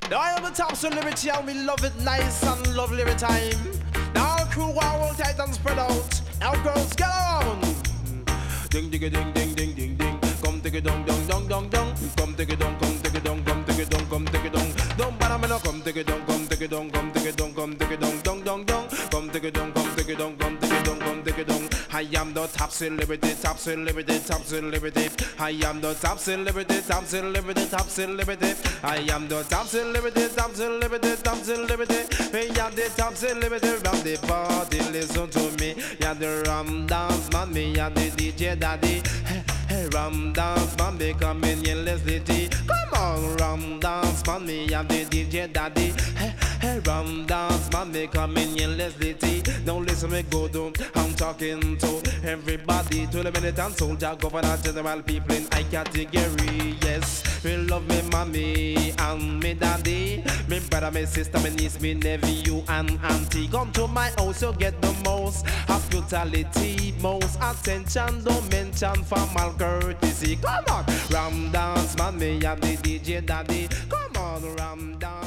Now I am the top celebrity and we love it nice and lovely every time. Now our crew are all tight and spread out. Now girls get on. Ding ding ding ding ding ding ding. Come take it dong dong dong dong dong. Come take it dong, come take it dong, come take it dong, come take it dong. Don't bother me no. Come take it dong, come take it dong, come take it dong, come take it dong dong dong dong. Come take it dong, come take it dong, come take it dong, come take it dong. I am the top celebrity, top celebrity, top celebrity. I am the top celebrity, top celebrity, top celebrity. I am the top celebrity, top celebrity, top celebrity. I am the top celebrity from the party. Listen to me, yeah the rum dance man, me yeah the DJ daddy. Hey, rum dance man, they come in endlessly. Come on, rum dance man, me yeah the DJ daddy. Hey, rum dance man, they come in endlessly. Now listen me go down, I'm talking to everybody, to the militant soldier, governor, general people in high category. Yes, we love me mommy and me daddy, me brother, me sister, me niece, me nephew and auntie. Come to my house, you get the most hospitality, most attention, don't mention formal courtesy. Come on, rum dance man, me and the DJ daddy. Come on, rum dance.